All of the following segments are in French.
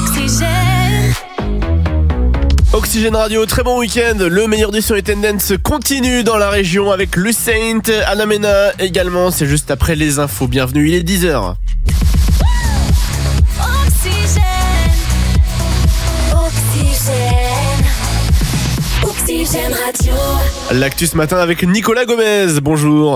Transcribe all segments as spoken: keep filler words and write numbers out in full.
Oxygène. Oxygène Radio, très bon week-end. Le meilleur du son et tendance continue dans la région avec Lucent, Anamena également. C'est juste après les infos. Bienvenue, il est dix heures. Oxygène. Oxygène. Oxygène Radio. L'actu ce matin avec Nicolas Gomez. Bonjour.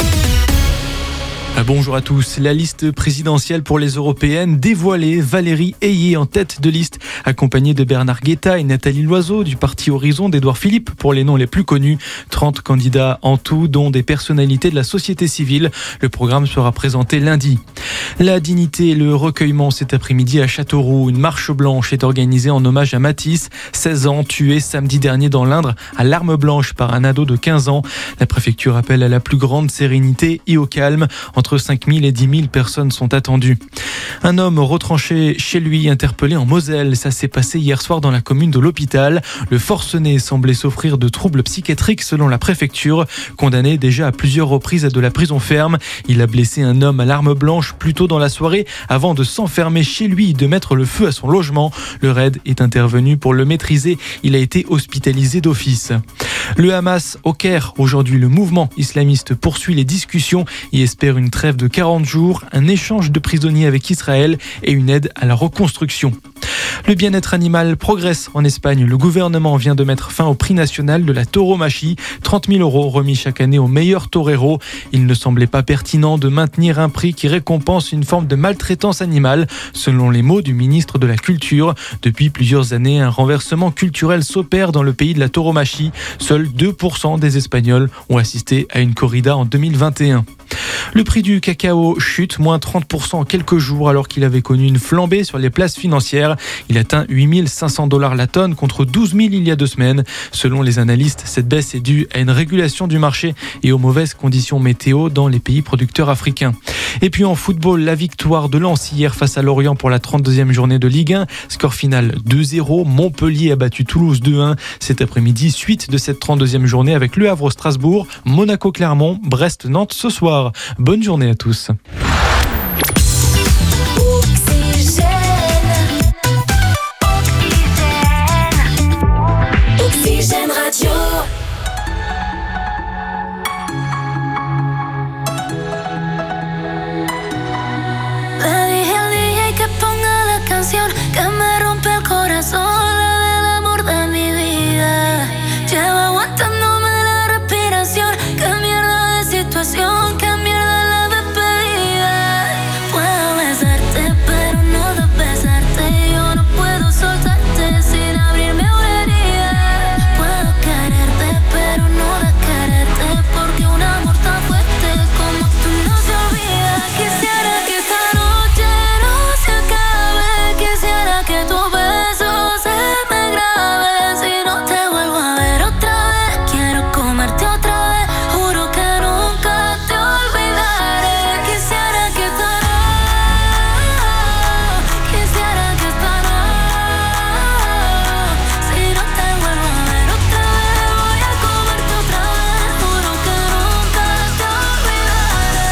Bonjour à tous. La liste présidentielle pour les européennes dévoilée. Valérie Ayé en tête de liste, accompagnée de Bernard Guetta et Nathalie Loiseau du parti Horizon d'Édouard Philippe pour les noms les plus connus. trente candidats en tout, dont des personnalités de la société civile. Le programme sera présenté lundi. La dignité et le recueillement cet après-midi à Châteauroux. Une marche blanche est organisée en hommage à Mathis, seize ans, tué samedi dernier dans l'Indre à l'arme blanche par un ado de quinze ans. La préfecture appelle à la plus grande sérénité et au calme. Entre cinq mille et dix mille personnes sont attendues. Un homme retranché chez lui, interpellé en Moselle. Ça s'est passé hier soir dans la commune de l'Hôpital. Le forcené semblait souffrir de troubles psychiatriques selon la préfecture. Condamné déjà à plusieurs reprises à de la prison ferme. Il a blessé un homme à l'arme blanche plus tôt dans la soirée avant de s'enfermer chez lui et de mettre le feu à son logement. Le raid est intervenu pour le maîtriser. Il a été hospitalisé d'office. Le Hamas au Caire. Aujourd'hui, le mouvement islamiste poursuit les discussions et espère une trêve de quarante jours, un échange de prisonniers avec Israël et une aide à la reconstruction. Le bien-être animal progresse en Espagne. Le gouvernement vient de mettre fin au prix national de la tauromachie. trente mille euros remis chaque année aux meilleurs toreros. Il ne semblait pas pertinent de maintenir un prix qui récompense une forme de maltraitance animale, selon les mots du ministre de la Culture. Depuis plusieurs années, un renversement culturel s'opère dans le pays de la tauromachie. Seuls deux pour cent des Espagnols ont assisté à une corrida en deux mille vingt et un. Le prix du cacao chute, moins trente pour cent en quelques jours alors qu'il avait connu une flambée sur les places financières. Il atteint huit mille cinq cents dollars la tonne contre douze mille il y a deux semaines. Selon les analystes, cette baisse est due à une régulation du marché et aux mauvaises conditions météo dans les pays producteurs africains. Et puis en football, la victoire de Lens hier face à Lorient pour la trente-deuxième journée de Ligue un. Score final deux zéro. Montpellier a battu Toulouse deux un. Cet après-midi, suite de cette trente-deuxième journée avec Le Havre Strasbourg, Monaco-Clermont, Brest-Nantes ce soir. Bonne journée à tous. Oxygène. Oxygène. Oxygène Radio. Le dije al D J que ponga la canción que me rompe el corazón, la del amor de mi vida. Llevo aguantándome la respiración. Qué mierda de situación, qué mierda la despedida. Puedo besarte, pero no de besarte. Yo no puedo soltarte sin abrirme una herida. Puedo quererte, pero no de quererte, porque un amor tan fuerte como tú no se olvida. Quisiera que esta noche no se acabe. Quisiera que tu beso se me grabe. Si no te vuelvo a ver otra vez, quiero comerte otra vez. Juro que nunca te olvidaré. Quisiera que esta noche, quisiera que esta noche, si no te vuelvo a ver otra vez, voy a comerte otra vez. Juro que nunca te olvidaré.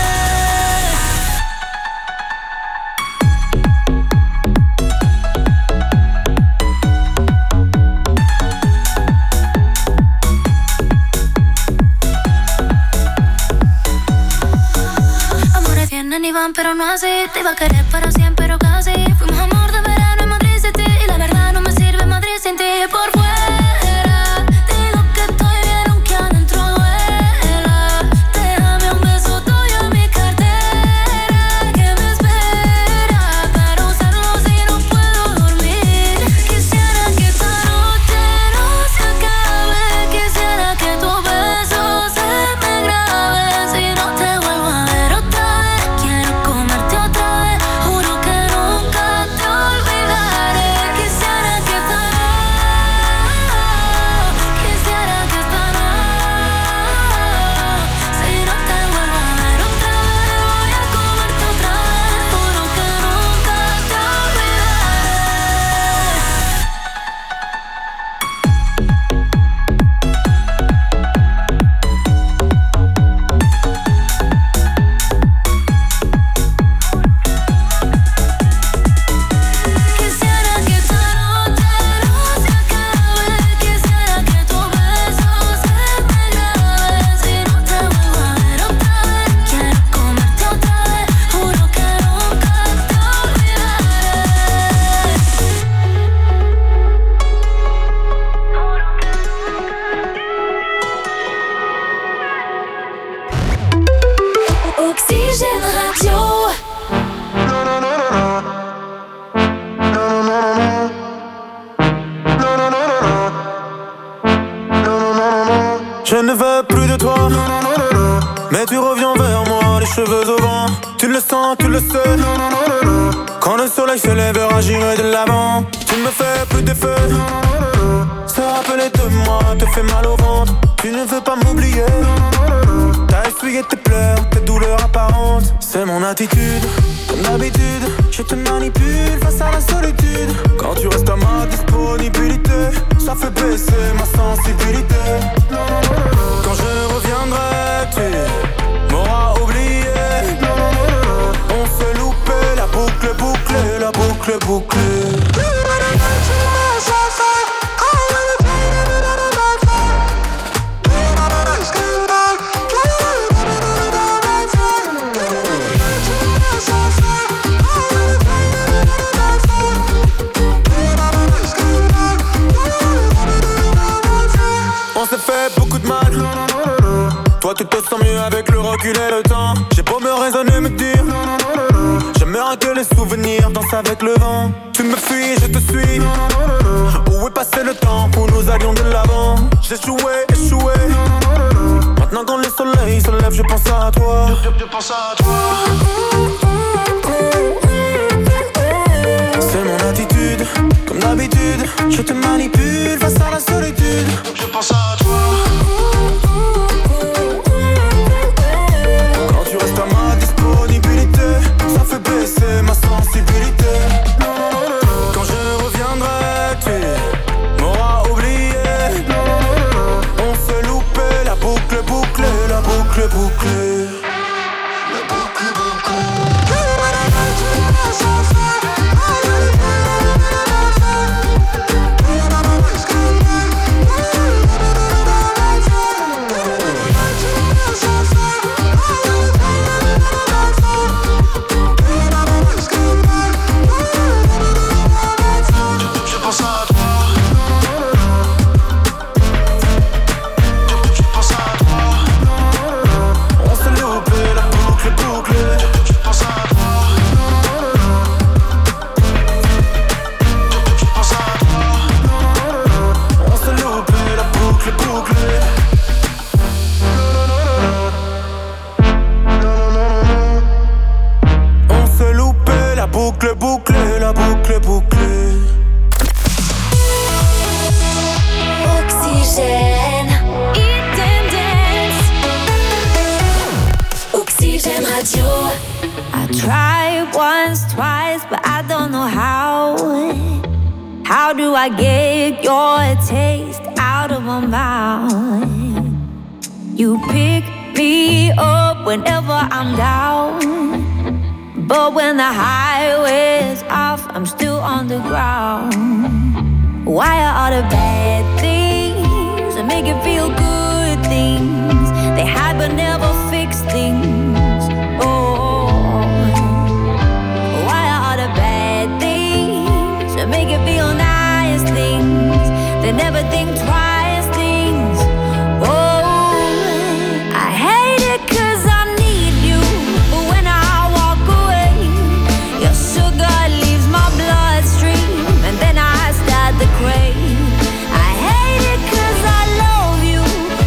Amores vienen y van, pero no así. Te iba a querer para siempre, pero casi. Fuimos amor de verano en Madrid City. Y la verdad no me sirve Madrid sin ti. Por fuera digo que estoy bien aunque adentro duela. Déjame un beso tuyo en mi cartera que me espera para usarlo si no puedo dormir. Quisiera que esta noche no se acabe. Quisiera que tu beso se me grabe. Si no te vuelvo a ver otra vez, quiero comerte otra vez. Juro que nunca te Oxygène Radio. Je ne veux plus de toi, mais tu reviens vers moi, les cheveux au vent. Tu le sens, tu le sais. Quand le soleil se lèvera, j'irai de l'avant. Tu me fais plus d'effet. Se rappeler de moi te fait mal au ventre. Tu ne veux pas m'oublier. T'as essuyé tes pleurs, tes douleurs apparentes. C'est mon attitude, comme d'habitude. Je te manipule face à la solitude. Quand tu restes à ma disponibilité, ça fait baisser ma sensibilité. Quand je reviendrai, tu m'auras oublié. On s'est loupé, la boucle bouclée, la boucle bouclée. On s'est fait beaucoup de mal. Toi tu te sens mieux avec le recul et le temps. J'ai beau me raisonner, me dire j'aimerais que les souvenirs dansent avec le vent. Tu me fuis, je te suis. Où est passé le temps où nous allions de l'avant? J'ai joué, échoué. Maintenant quand le soleil se lève, je pense à toi. Je, je, je pense à toi. C'est mon attitude, comme d'habitude. Je te manipule face à la solitude. Je pense à toi. Quand tu restes à ma disponibilité, ça fait baisser ma sensibilité. Quand je reviendrai, tu m'auras oublié. On s'est loupé, la boucle bouclée, la boucle bouclée. La boucle bouclée. Boucle, boucle, la boucle, bouclée. Oxygène. Oxygène Radio. I tried once, twice, but I don't know how. How do I get your taste out of my mouth? You pick me up whenever I'm down. But when the highway's off, I'm still on the ground. Why are all the bad things that make you feel good things? They hide but never fix things. Oh, why are all the bad things that make you feel nice things? They never think twice things. Oh, I hate it 'cause I need you, but when I sugar leaves my bloodstream, and then I start to crave. I hate it 'cause I love you,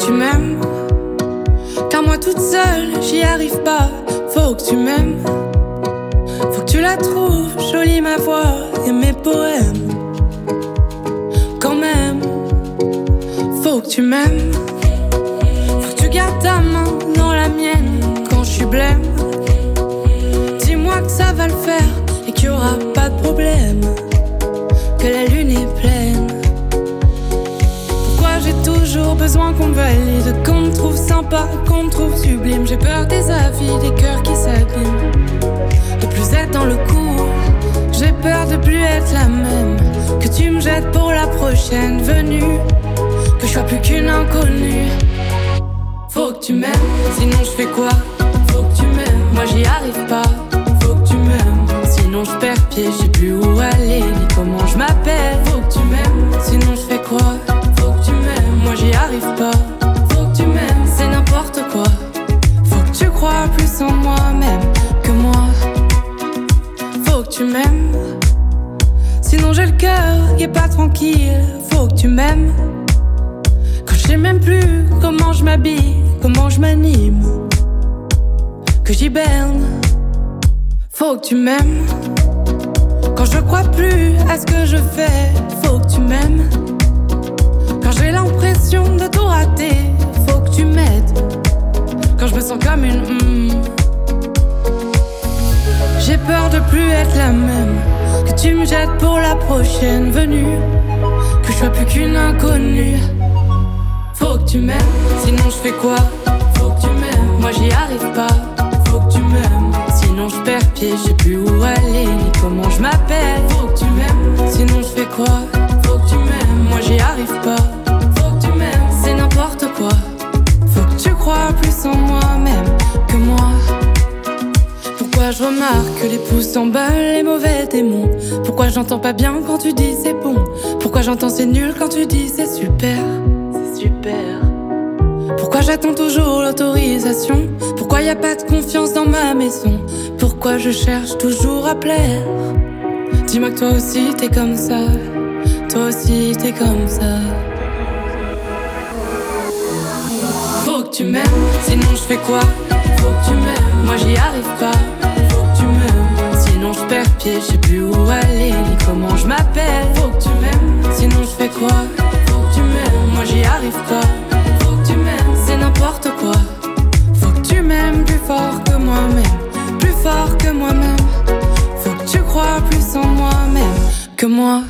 tu m'aimes, car moi toute seule j'y arrive pas. Faut que tu m'aimes, faut que tu la trouves jolie ma voix et mes poèmes. Quand même, faut que tu m'aimes, faut que tu gardes ta main dans la mienne quand je suis blême. Dis-moi que ça va le faire et qu'il y aura pas de problème, que la lune est pleine. Pourquoi j'ai toujours besoin qu'on me valide, qu'on me trouve sympa, qu'on me trouve sublime. J'ai peur des avis, des cœurs qui s'abîment, de plus être dans le coup. J'ai peur de plus être la même, que tu me jettes pour la prochaine venue, que je sois plus qu'une inconnue. Faut que tu m'aimes, sinon je fais quoi? Faut que tu m'aimes, moi j'y arrive pas. Faut que tu m'aimes, sinon je perds pied, je sais plus où aller ni comment je m'appelle. Faut que tu m'aimes, sinon je fais quoi? Faut que tu m'aimes, moi j'y arrive pas. Faut que tu m'aimes, c'est n'importe quoi. Faut que tu crois plus en moi-même que moi. Faut que tu m'aimes, sinon j'ai le cœur qui est pas tranquille. Faut que tu m'aimes, quand je sais même plus comment je m'habille, comment je m'anime, que j'hiberne. Faut que tu m'aimes, quand je crois plus à ce que je fais. Faut que tu m'aimes, quand j'ai l'impression de tout rater. Faut que tu m'aides, quand je me sens comme une mm. J'ai peur de plus être la même, que tu me jettes pour la prochaine venue, que je sois plus qu'une inconnue. Faut que tu m'aimes, sinon je fais quoi? Faut que tu m'aimes, moi j'y arrive pas. Faut que tu m'aimes, sinon je perds pied, je sais plus où aller ni comment je m'appelle. Faut que tu m'aimes, sinon je fais quoi? Faut que tu m'aimes, moi j'y arrive pas. Faut que tu m'aimes, c'est n'importe quoi. Faut que tu crois plus en moi-même que moi. Pourquoi je remarque que les pouces s'emballent, les mauvais démons? Pourquoi j'entends pas bien quand tu dis c'est bon? Pourquoi j'entends c'est nul quand tu dis c'est super? C'est super. Pourquoi j'attends toujours l'autorisation? Pourquoi y a pas de confiance dans ma maison? Pourquoi je cherche toujours à plaire? Dis-moi que toi aussi t'es comme ça. Toi aussi t'es comme ça. Faut que tu m'aimes, sinon je fais quoi? Faut que tu m'aimes, moi j'y arrive pas. Faut que tu m'aimes, sinon je perds pied, je sais plus où aller ni comment je m'appelle. Faut que tu m'aimes, sinon je fais quoi? Faut que tu m'aimes, moi j'y arrive pas. Faut que tu m'aimes, c'est n'importe quoi. Faut que tu m'aimes plus fort que moi-même, plus fort que moi-même. Faut que tu crois plus en moi-même que moi.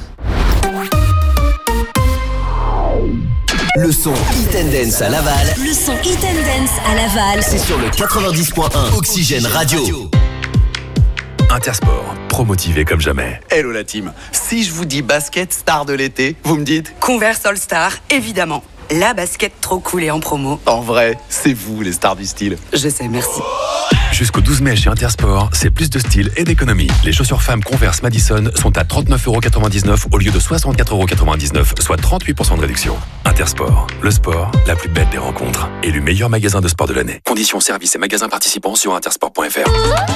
Le son Hit and Dance à Laval. Le son Hit and Dance à Laval. C'est sur le quatre-vingt-dix point un Oxygène Radio. Intersport, promotivé comme jamais. Hello la team. Si je vous dis basket star de l'été, vous me dites Converse All Star, évidemment. La basket trop cool et en promo. En vrai, c'est vous les stars du style. Je sais, merci. Jusqu'au douze mai chez Intersport, c'est plus de style et d'économie. Les chaussures femmes Converse Madison sont à trente-neuf euros quatre-vingt-dix-neuf au lieu de soixante-quatre euros quatre-vingt-dix-neuf, soit trente-huit pour cent de réduction. Intersport, le sport, la plus belle des rencontres. Élu meilleur magasin de sport de l'année. Conditions, services et magasins participants sur intersport point f r.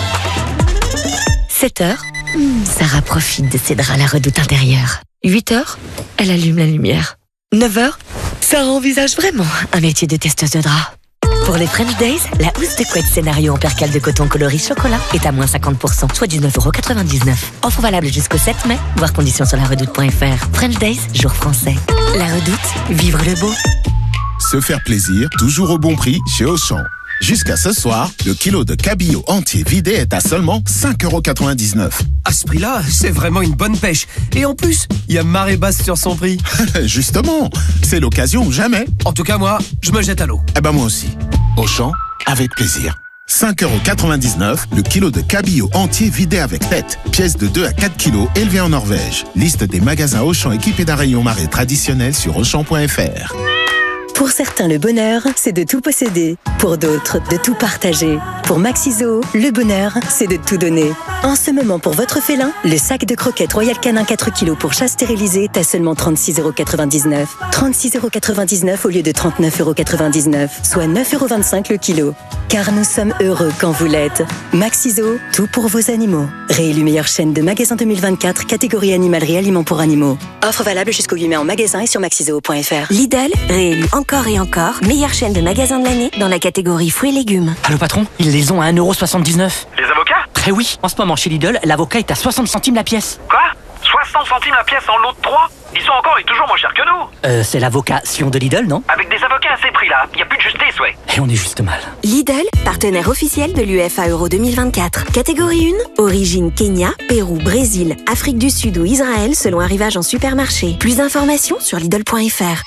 sept heures, Sarah profite de ses draps à la redoute intérieure. huit heures, elle allume la lumière. neuf heures, Sarah envisage vraiment un métier de testeuse de draps. Pour les French Days, la housse de couette scénario en percale de coton coloris chocolat est à moins cinquante pour cent, soit dix-neuf euros quatre-vingt-dix-neuf. Offre valable jusqu'au sept mai, voir conditions sur la redoute point f r. French Days, jour français. La redoute, vivre le beau. Se faire plaisir, toujours au bon prix chez Auchan. Jusqu'à ce soir, le kilo de cabillaud entier vidé est à seulement cinq euros quatre-vingt-dix-neuf. À ce prix-là, c'est vraiment une bonne pêche. Et en plus, il y a marée basse sur son prix. Justement, c'est l'occasion ou jamais. En tout cas, moi, je me jette à l'eau. Eh ben moi aussi. Auchan, avec plaisir. cinq euros quatre-vingt-dix-neuf, le kilo de cabillaud entier vidé avec tête. Pièce de deux à quatre kilos élevée en Norvège. Liste des magasins Auchan équipés d'un rayon marée traditionnel sur auchan point f r. Pour certains, le bonheur, c'est de tout posséder. Pour d'autres, de tout partager. Pour Maxiso, le bonheur, c'est de tout donner. En ce moment, pour votre félin, le sac de croquettes Royal Canin quatre kilos pour chat stérilisé est à seulement trente-six euros quatre-vingt-dix-neuf. trente-six euros quatre-vingt-dix-neuf au lieu de trente-neuf euros quatre-vingt-dix-neuf, soit neuf euros vingt-cinq le kilo. Car nous sommes heureux quand vous l'êtes. Maxiso, tout pour vos animaux. Réélu meilleure chaîne de magasins deux mille vingt-quatre, catégorie animalerie aliments pour animaux. Offre valable jusqu'au huit mai en magasin et sur maxiso point f r. Lidl, réélu encore et encore, meilleure chaîne de magasins de l'année dans la catégorie fruits et légumes. Allô patron, ils les ont à un euro soixante-dix-neuf. Les avocats ? Eh oui, en ce moment chez Lidl, l'avocat est à soixante centimes la pièce. Quoi ? soixante centimes la pièce en lot de trois ? Ils sont encore et toujours moins chers que nous. Euh, c'est l'avocat Sion de Lidl, non ? Avec des avocats à ces prix-là, y a plus de justice, ouais. Et on est juste mal. Lidl, partenaire officiel de l'U F A Euro deux mille vingt-quatre. Catégorie un, origine Kenya, Pérou, Brésil, Afrique du Sud ou Israël selon arrivage en supermarché. Plus d'informations sur Lidl point f r.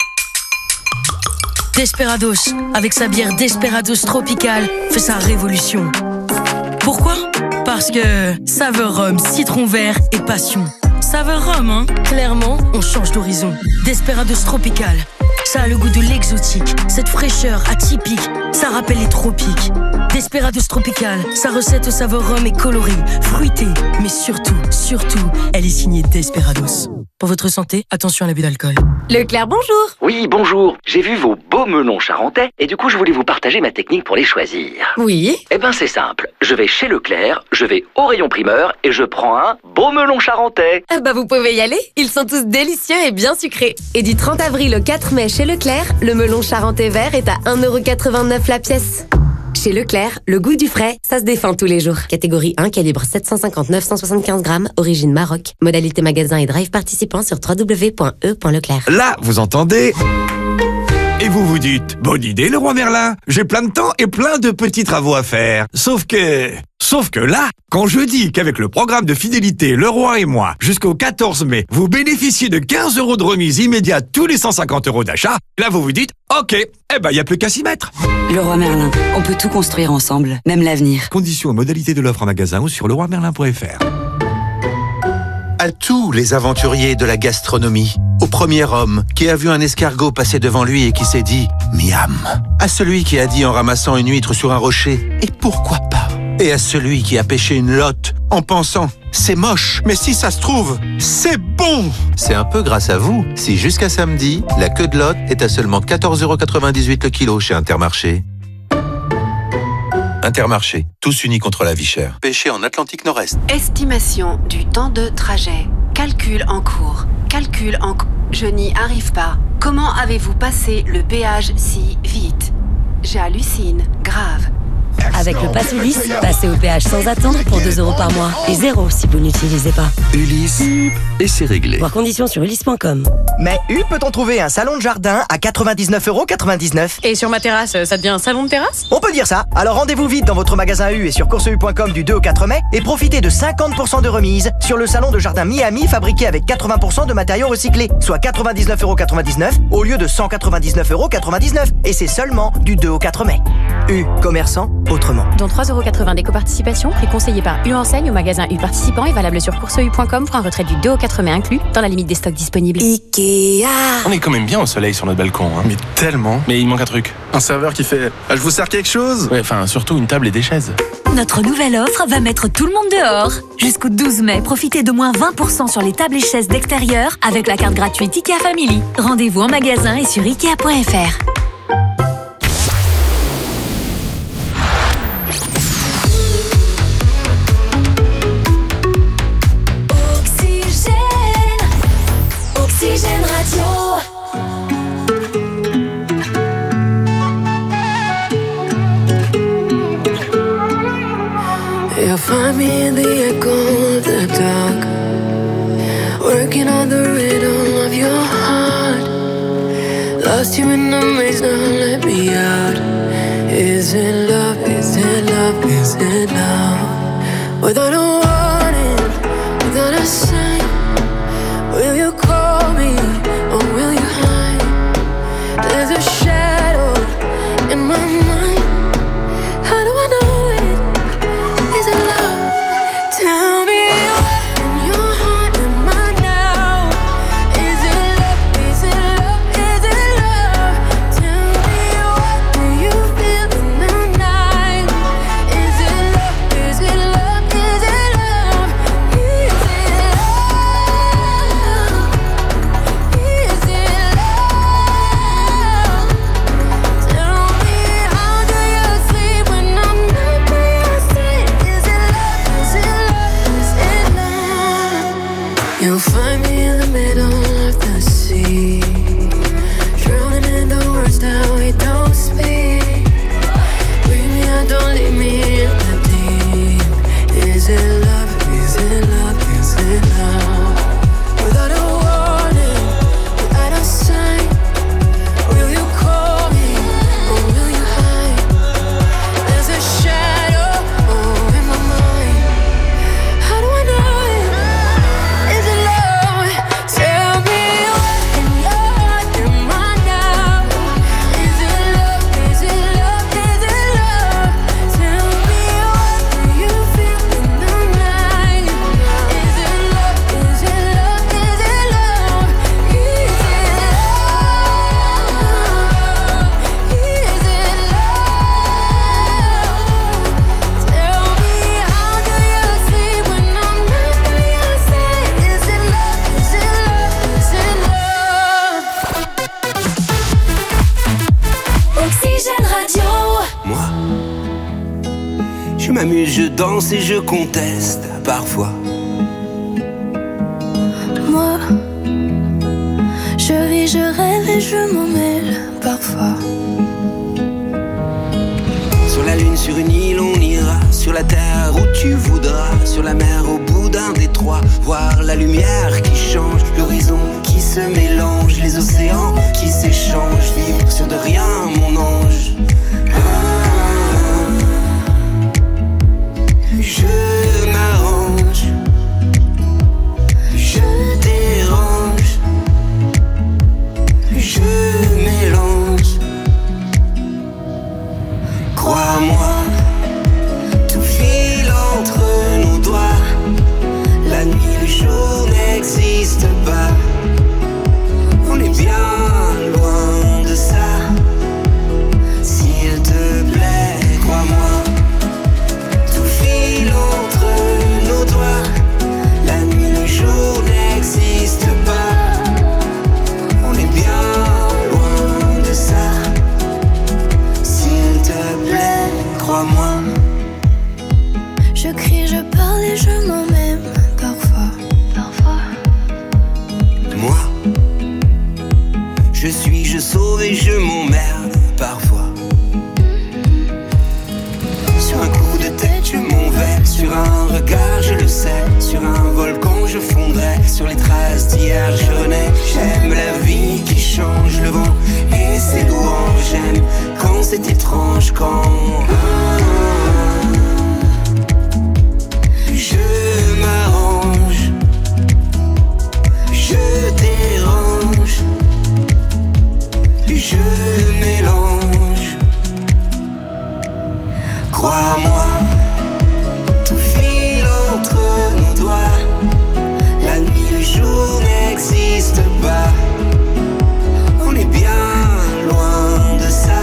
Desperados, avec sa bière Desperados Tropical, fait sa révolution. Pourquoi ? Parce que saveur rhum, citron vert et passion. Saveur rhum, hein ? Clairement, on change d'horizon. Desperados Tropical, ça a le goût de l'exotique. Cette fraîcheur atypique, ça rappelle les tropiques. Desperados Tropical, sa recette au saveur rhum est colorée, fruitée, mais surtout, surtout, elle est signée Desperados. Pour votre santé, attention à l'abus d'alcool. Leclerc, bonjour. Oui, bonjour. J'ai vu vos beaux melons charentais et du coup, je voulais vous partager ma technique pour les choisir. Oui. Eh ben, c'est simple. Je vais chez Leclerc, je vais au rayon primeur et je prends un beau melon charentais. Ah bah, vous pouvez y aller. Ils sont tous délicieux et bien sucrés. Et du trente avril au quatre mai chez Leclerc, le melon charentais vert est à un euro quatre-vingt-neuf la pièce. Chez Leclerc, le goût du frais, ça se défend tous les jours. Catégorie un, calibre sept cent cinquante neuf cent soixante-quinze grammes, origine Maroc. Modalité magasin et drive participant sur w w w point e point leclerc. Là, vous entendez ? Et vous vous dites, bonne idée le roi Merlin, j'ai plein de temps et plein de petits travaux à faire. Sauf que... Sauf que là, quand je dis qu'avec le programme de fidélité Le Roi et moi, jusqu'au quatorze mai, vous bénéficiez de quinze euros de remise immédiate tous les cent cinquante euros d'achat, là vous vous dites, ok, eh ben y a plus qu'à s'y mettre. Le Roi Merlin, on peut tout construire ensemble, même l'avenir. Conditions et modalités de l'offre en magasin ou sur le roi merlin point f r. À tous les aventuriers de la gastronomie, au premier homme qui a vu un escargot passer devant lui et qui s'est dit « miam », à celui qui a dit en ramassant une huître sur un rocher « et pourquoi pas ?» et à celui qui a pêché une lotte en pensant « c'est moche, mais si ça se trouve, c'est bon !» C'est un peu grâce à vous si jusqu'à samedi, la queue de lotte est à seulement quatorze euros quatre-vingt-dix-huit le kilo chez Intermarché. Intermarché, tous unis contre la vie chère. Pêché en Atlantique Nord-Est. Estimation du temps de trajet. Calcul en cours. Calcul en cours. Je n'y arrive pas. Comment avez-vous passé le péage si vite ? J'hallucine. Grave. Avec le Pass Ulysse, passez au péage sans attendre pour deux euros par mois. Et zéro si vous n'utilisez pas. Ulysse, et c'est réglé. Voir conditions sur ulysse point com. Mais U peut-on trouver un salon de jardin à quatre-vingt-dix-neuf euros quatre-vingt-dix-neuf. Et sur ma terrasse, ça devient un salon de terrasse ? On peut dire ça. Alors rendez-vous vite dans votre magasin U et sur course u point com du deux au quatre mai et profitez de cinquante pour cent de remise sur le salon de jardin Miami fabriqué avec quatre-vingts pour cent de matériaux recyclés, soit quatre-vingt-dix-neuf euros quatre-vingt-dix-neuf au lieu de cent quatre-vingt-dix-neuf euros quatre-vingt-dix-neuf. Et c'est seulement du deux au quatre mai. U, commerçant autrement. Dont trois euros quatre-vingts d'éco-participation, prix conseillé par U Enseigne au magasin U participant et valable sur course u point com pour un retrait du deux au quatre mai inclus, dans la limite des stocks disponibles. Ikea. On est quand même bien au soleil sur notre balcon. Hein. Mais tellement. Mais il manque un truc. Un serveur qui fait « Ah, je vous sers quelque chose ?» Ouais, enfin, surtout une table et des chaises. Notre nouvelle offre va mettre tout le monde dehors. Jusqu'au douze mai, profitez de moins vingt pour cent sur les tables et chaises d'extérieur avec la carte gratuite Ikea Family. Rendez-vous en magasin et sur ikea point f r. Oxygène Radio. You'll find me in the echo of the dark, working on the rhythm of your heart. Lost you in the maze, now let me out. Is it love, is it love, is it love? Without a warning, without a sign, will you call me or will you hide? There's a shadow in my mind. How do I know it? Is it love? Tell me what in your heart am I now? Is it love? Is it love? Is it love? Tell me what do you feel in the night? Is it love? Is it love? Is it love? m'amuse, je danse et je conteste parfois. Moi, je vis, je rêve et je m'en mêle parfois. Sur la lune, sur une île, on ira. Sur la terre où tu voudras. Sur la mer, au bout d'un détroit. Voir la lumière qui change, l'horizon qui se mélange, les océans qui s'échangent. Vivre sur de rien, mon ange. Ah, je m'arrange, je dérange, je mélange. Crois-moi, tout file entre nos doigts. La nuit, le jour n'existe pas. On est bien loin de ça. S'il te plaît, crois-moi. Tout file entre nos doigts. La nuit, le jour n'existe pas. On est bien loin de ça. S'il te plaît, crois-moi. Je crie, je parle et je m'en même parfois. Parfois. Moi, je suis, je sauve et je m'emmerde parfois. Sur un coup de tête, je m'envers. Sur un regard, je le sais. Sur un volcan, je fondrais. Sur les traces d'hier, je renais. J'aime la vie qui change, le vent et ses louanges. J'aime quand c'est étrange, quand je m'arrange, je dérange, je mélange. Crois-moi, tout file entre nos doigts. La nuit, le jour n'existe pas. On est bien loin de ça.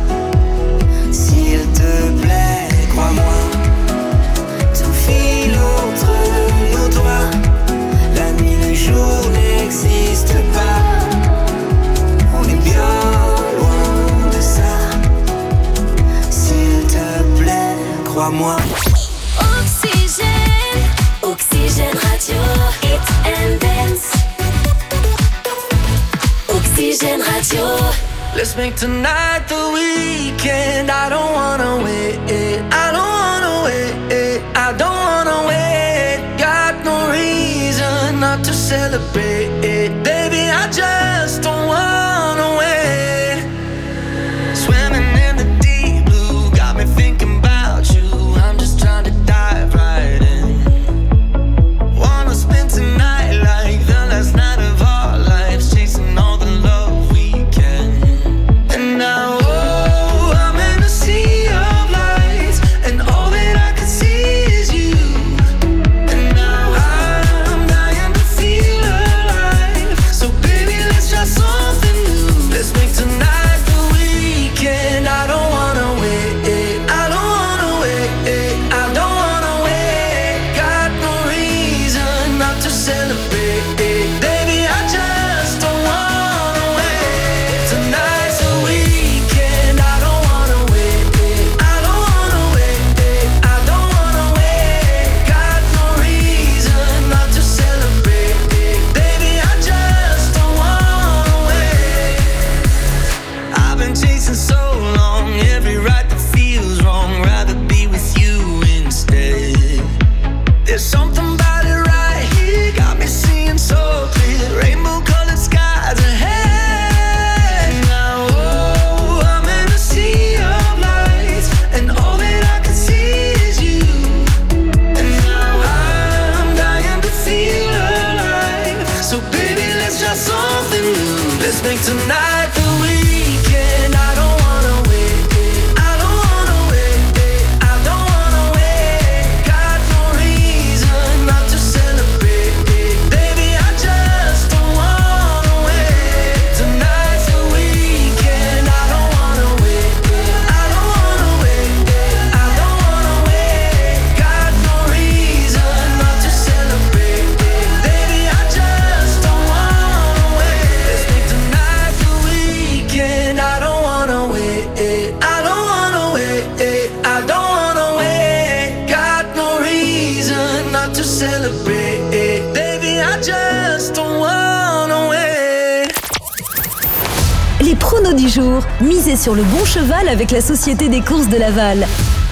S'il te plaît, crois-moi. Tout file entre nos doigts. La nuit, le jour n'existe pas. On est bien loin de ça. S'il te plaît, crois-moi. Oxygène, Oxygène Radio, Hit and Dance. Oxygène Radio. Let's make tonight the weekend. I don't wanna wait. I don't wanna wait. I don't wanna wait. Got no reason not to celebrate. Baby, I just don't wanna wait. Swimming in the deep blue got me thinking about you. I'm just trying to dive right in. Wanna spend tonight like the last night of our lives, chasing all the love we can. And now, oh, I'm in a sea of lights, and all that I can see is you. And now I'm dying to feel alive. So baby, let's try something new. Let's make tonight the weekend. I don't wanna wait. I don't wanna wait. I don't wanna wait. Got no reason not to celebrate. Baby, I just don't wanna wait. Tonight's the weekend. I don't wanna wait. I don't wanna wait. I don't wanna wait. Got no reason not to celebrate. Baby, I just don't wanna wait. I've been chasing so long, every right that feels wrong. Rather be with you instead. There's something about it right here, got me seeing so clear. Rainbow colored skies ahead. Now, oh, I'm in a sea of lights, and all that I can see is you. And now I'm dying to feel alive. So baby, let's try something new. Let's make tonight the weekend. I don't wanna wait. I don't wanna wait. I don't wanna wait. Got no reason not to celebrate. Baby, I just don't wanna wait. Tonight's the weekend. I don't wanna wait. I don't wanna wait. I don't wanna wait. Got no reason not to celebrate. Baby, I just don't wanna wait. Let's make tonight the weekend. celebrate. Baby, I just don't wanna wait. Les pronos du jour. Misez sur le bon cheval avec la Société des courses de Laval.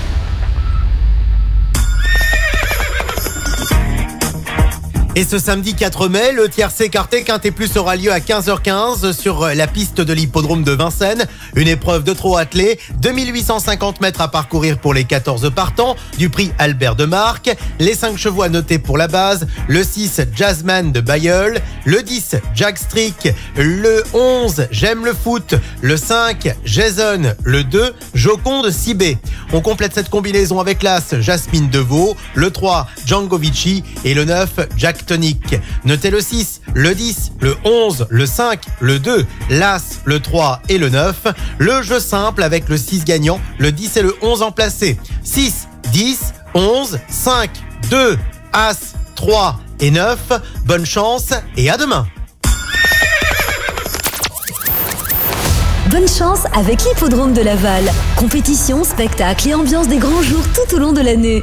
Et ce samedi quatre mai, le tiercé Quartet Quintet Plus aura lieu à quinze heures quinze sur la piste de l'hippodrome de Vincennes. Une épreuve de trot attelé, deux mille huit cent cinquante mètres à parcourir pour les quatorze partants, du prix Albert de Marque. Les cinq chevaux à noter pour la base, le six Jazzman de Bayeul, le dix Jack Strick, le onze J'aime le foot, le cinq Jason, le deux Joconde Cibé. On complète cette combinaison avec l'as Jasmine Deveau, le trois Django Vici et le neuf Jack Tonic. Notez le six, le dix, le onze, le cinq, le deux, l'as, le trois et le neuf. Le jeu simple avec le six gagnant, le dix et le onze en placé. six, dix, onze, cinq, deux, as, trois et neuf. Bonne chance et à demain. Bonne chance avec l'hippodrome de Laval. Compétition, spectacle et ambiance des grands jours tout au long de l'année.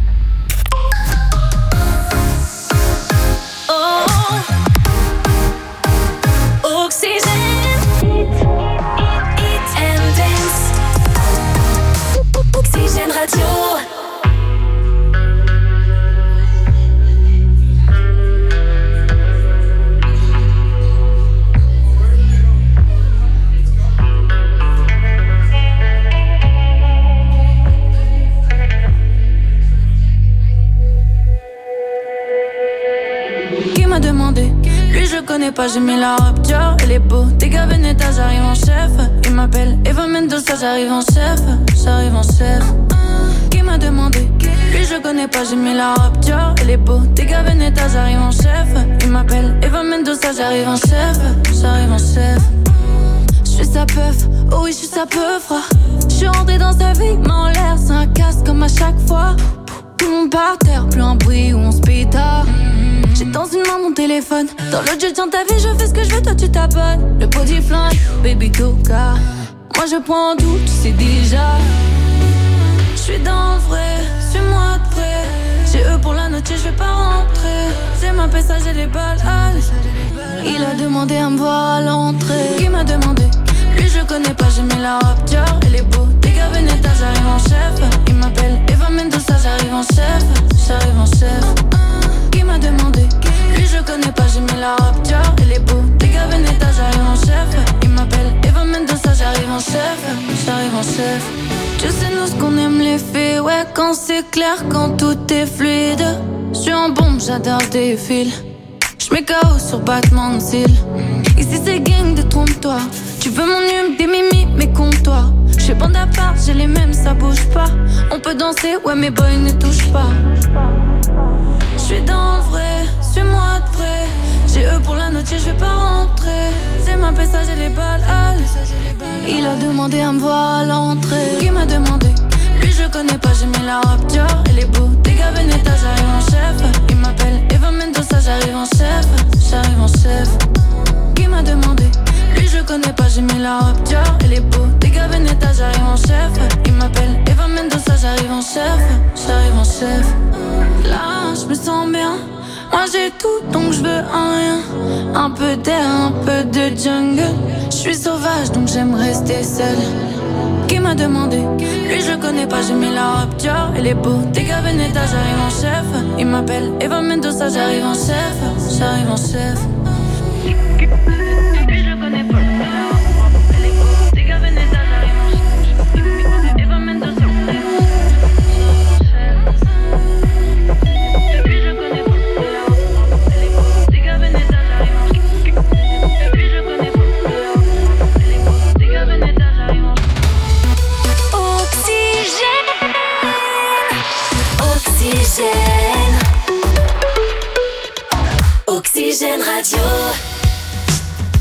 Oxygène Radio. Qui m'a demandé? Lui je connais pas, j'ai mis la robe Dior. Elle est beau, t'es gars Veneta, j'arrive en chef. Il m'appelle Eva Mendoza, j'arrive en chef. J'arrive en chef. Qui m'a demandé? Lui je connais pas, j'ai mis la robe Dior. Elle est beau, t'es gars Veneta, j'arrive en chef. Il m'appelle Eva Mendoza, j'arrive en chef. J'arrive en chef. J'suis sa peuf, oh oui j'suis sa peuf. J'suis rentré dans sa vie, mais en l'air c'est un casse comme à chaque fois. Tout le monde par terre, plus un bruit où on se pétard. J'ai dans une main mon téléphone, dans l'autre je tiens ta vie, je fais ce que je veux, toi tu t'abonnes. Le body flingue, baby toka. Moi je prends tout, tu sais déjà. J'suis dans le vrai, suis-moi de près. J'ai eux pour la note, je vais pas rentrer. C'est ma paix, j'ai les balles, allez. Il a demandé à me voir à l'entrée. Qui m'a demandé? Lui je connais pas, j'ai mis la robe Dior. Elle est beau, les gars Veneta, j'arrive en chef. Il m'appelle Eva Mendoza, j'arrive en chef. J'arrive en chef. Qui m'a demandé? Lui je connais pas, j'ai mis la robe Dior. Elle est beau, les gars Veneta, j'arrive en chef. Il m'appelle Eva Mendoza, j'arrive en chef. J'arrive en chef. Tu sais nous ce qu'on aime les faits, ouais quand c'est clair, quand tout est fluide. J'suis en bombe, j'adore tes fils. J'mets K O sur battement de cils. Ici c'est gang de trompe-toi. Tu veux mon hume, des mimi, mais compte-toi. J'fais bande à part, j'ai les mêmes, ça bouge pas. On peut danser, ouais mes boys ne touchent pas. J'suis dans le vrai, suis-moi de près. J'ai eux pour la note, je vais pas rentrer. C'est ma paix, ça j'ai les balles, allez. Il a demandé à me voir à l'entrée. Qui m'a demandé? Lui je connais pas, j'ai mis la robe Dior. Elle est beau, des gars Veneta, j'arrive en chef. Il m'appelle Eva Mendoza, j'arrive en chef. J'arrive en chef. Qui m'a demandé? Lui je connais pas, j'ai mis la robe Dior. Elle est beau, des gars Veneta, j'arrive en chef. Il m'appelle Eva Mendoza, j'arrive en chef. J'arrive en chef. Là je me sens bien. Moi j'ai tout donc je veux un rien. Un peu d'air, un peu de jungle. Je suis sauvage donc j'aime rester seule. Qui m'a demandé? Lui je connais pas, j'ai mis la robe Dior. Elle est beau, des gars Veneta, j'arrive en chef. Il m'appelle Eva Mendoza, j'arrive en chef. J'arrive en chef. Lui je connais pas. Elle est beau, des gars Veneta, j'arrive en chef. Eva Mendoza. Oxygène Radio.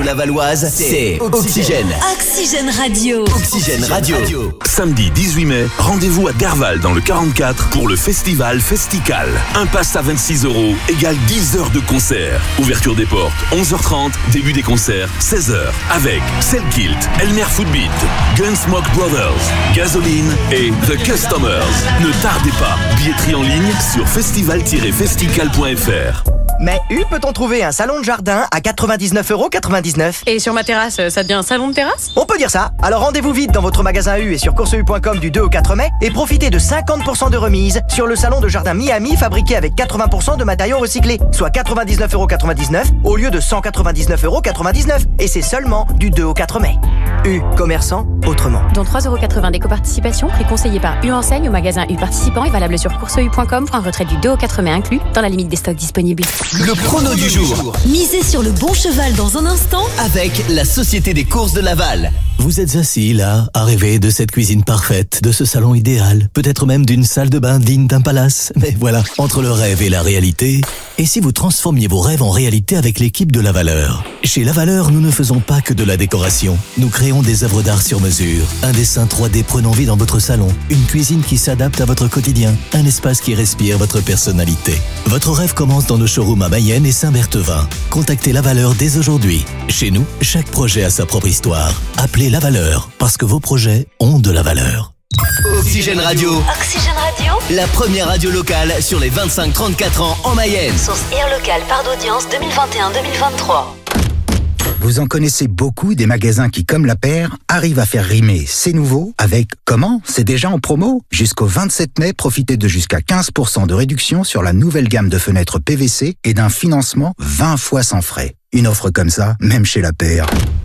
Lavalloise, c'est Oxygène. Oxygène Radio. Oxygène Radio. Samedi dix-huit mai, rendez-vous à Derval dans le quarante-quatre pour le festival Festical. Un pass à vingt-six euros égale dix heures de concert. Ouverture des portes onze heures trente, début des concerts seize heures. Avec Selkilt, Elmer Footbeat, Gunsmoke Brothers, Gasoline et The Customers. Ne tardez pas, billetterie en ligne sur festival tiret festical point f r. Mais U, peut-on trouver un salon de jardin à quatre-vingt-dix-neuf euros quatre-vingt-dix-neuf? Et sur ma terrasse, ça devient un salon de terrasse? On peut dire ça. Alors rendez-vous vite dans votre magasin U et sur course u point com du deux au quatre mai et profitez de cinquante pour cent de remise sur le salon de jardin Miami fabriqué avec quatre-vingts pour cent de matériaux recyclés, soit quatre-vingt-dix-neuf euros quatre-vingt-dix-neuf au lieu de cent quatre-vingt-dix-neuf euros quatre-vingt-dix-neuf. Et c'est seulement du deux au quatre mai. U, commerçant autrement. Dont trois euros quatre-vingts d'éco-participation, prix conseillé par U Enseigne au magasin U participant et valable sur course u point com pour un retrait du deux au quatre mai inclus dans la limite des stocks disponibles. Le chrono du jour. Misez sur le bon cheval dans un instant Avec la Société des courses de Laval. Vous êtes assis là, à rêver de cette cuisine parfaite, de ce salon idéal, peut-être même d'une salle de bain digne d'un palace. Mais voilà, entre le rêve et la réalité, et si vous transformiez vos rêves en réalité avec l'équipe de La Valeur? Chez La Valeur, nous ne faisons pas que de la décoration. Nous créons des œuvres d'art sur mesure, un dessin trois D prenant vie dans votre salon, une cuisine qui s'adapte à votre quotidien, un espace qui respire votre personnalité. Votre rêve commence dans nos showrooms à Mayenne et Saint-Berthevin. Contactez La Valeur dès aujourd'hui. Chez nous, chaque projet a sa propre histoire. Appelez La Valeur, parce que vos projets ont de la valeur. Oxygène Radio. Oxygène Radio. La première radio locale sur les vingt-cinq trente-quatre ans en Mayenne. Source I R locale part d'audience deux mille vingt et un deux mille vingt-trois. Vous en connaissez beaucoup des magasins qui, comme la paire, arrivent à faire rimer C'est nouveau avec Comment? C'est déjà en promo. Jusqu'au vingt-sept mai, profitez de jusqu'à quinze pour cent de réduction sur la nouvelle gamme de fenêtres P V C et d'un financement vingt fois sans frais. Une offre comme ça, même chez la paire,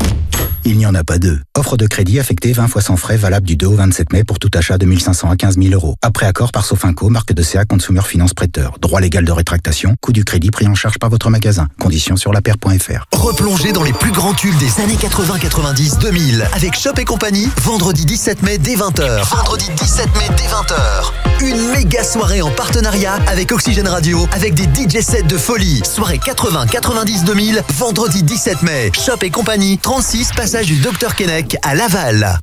il n'y en a pas deux. Offre de crédit affectée vingt fois sans frais, valable du deux au vingt-sept mai pour tout achat de mille cinq cents à quinze mille euros. Après accord par Sofinco, marque de C A Consumer Finance Prêteur. Droit légal de rétractation, coût du crédit pris en charge par votre magasin. Conditions sur la paire point f r. Replongez dans les plus grands tubes des années quatre-vingts, quatre-vingt-dix, deux mille avec Shop et compagnie, vendredi dix-sept mai dès vingt heures. Vendredi dix-sept mai dès vingt heures. Une méga soirée en partenariat avec Oxygène Radio avec des D J sets de folie. Soirée quatre-vingts, quatre-vingt-dix, deux mille, vendredi dix-sept mai. Shop et compagnie, trente-six, passage du Docteur Keinec à Laval.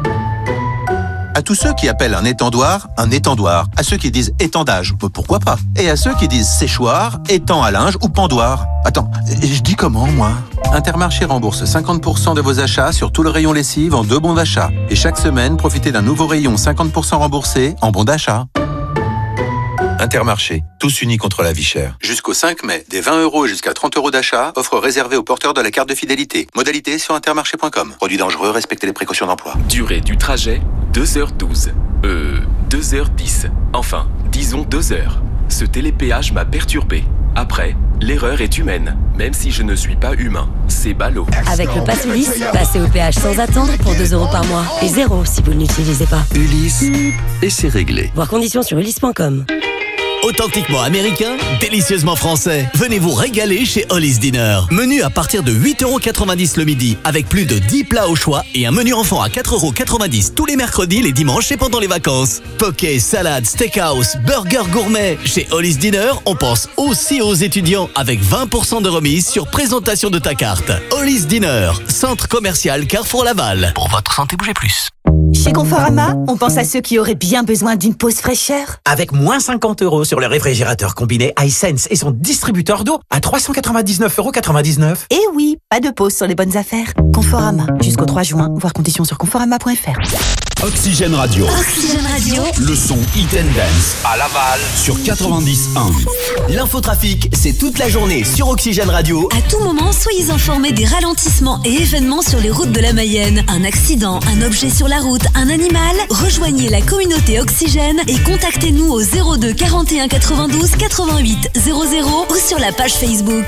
À tous ceux qui appellent un étendoir un étendoir, à ceux qui disent étendage, pourquoi pas, et à ceux qui disent séchoir, étang à linge ou pendoir. Attends, je dis comment moi? Intermarché rembourse cinquante pour cent de vos achats sur tout le rayon lessive en deux bons d'achat. Et chaque semaine, profitez d'un nouveau rayon cinquante pour cent remboursé en bons d'achat. Intermarché, tous unis contre la vie chère. Jusqu'au cinq mai, des vingt euros et jusqu'à trente euros d'achat, offre réservée aux porteurs de la carte de fidélité. Modalité sur intermarché point com. Produit dangereux, respectez les précautions d'emploi. Durée du trajet, deux heures douze. Euh, deux heures dix. Enfin, disons deux heures. Ce télépéage m'a perturbé. Après, l'erreur est humaine, même si je ne suis pas humain. C'est ballot. Avec le Pass Ulysse, passez au péage sans attendre pour deux euros par mois. Et zéro si vous ne l'utilisez pas. Ulysse, et c'est réglé. Voir conditions sur ulysse point com. Authentiquement américain, délicieusement français. Venez vous régaler chez Hollis Dinner. Menu à partir de huit euros quatre-vingt-dix le midi, avec plus de dix plats au choix et un menu enfant à quatre euros quatre-vingt-dix tous les mercredis, les dimanches et pendant les vacances. Poké, salade, steakhouse, burger gourmet. Chez Hollis Dinner, on pense aussi aux étudiants avec vingt pour cent de remise sur présentation de ta carte. Hollis Dinner, centre commercial Carrefour Laval. Pour votre santé, bougez plus. Chez Conforama, on pense à ceux qui auraient bien besoin d'une pause fraîcheur. Avec moins cinquante euros sur le réfrigérateur combiné iSense et son distributeur d'eau à trois cent quatre-vingt-dix-neuf euros quatre-vingt-dix-neuf. Et oui, pas de pause sur les bonnes affaires. Conforama, jusqu'au trois juin, voir conditions sur conforama point f r. Oxygène Radio. Oxygène Radio. Le son Hit and Dance. À Laval sur quatre-vingt-dix virgule un. L'infotrafic, c'est toute la journée sur Oxygène Radio. À tout moment, soyez informés des ralentissements et événements sur les routes de la Mayenne. Un accident, un objet sur la route, un animal. Rejoignez la communauté Oxygène et contactez-nous au zéro deux quarante et un quatre-vingt-douze quatre-vingt-huit zéro zéro ou sur la page Facebook.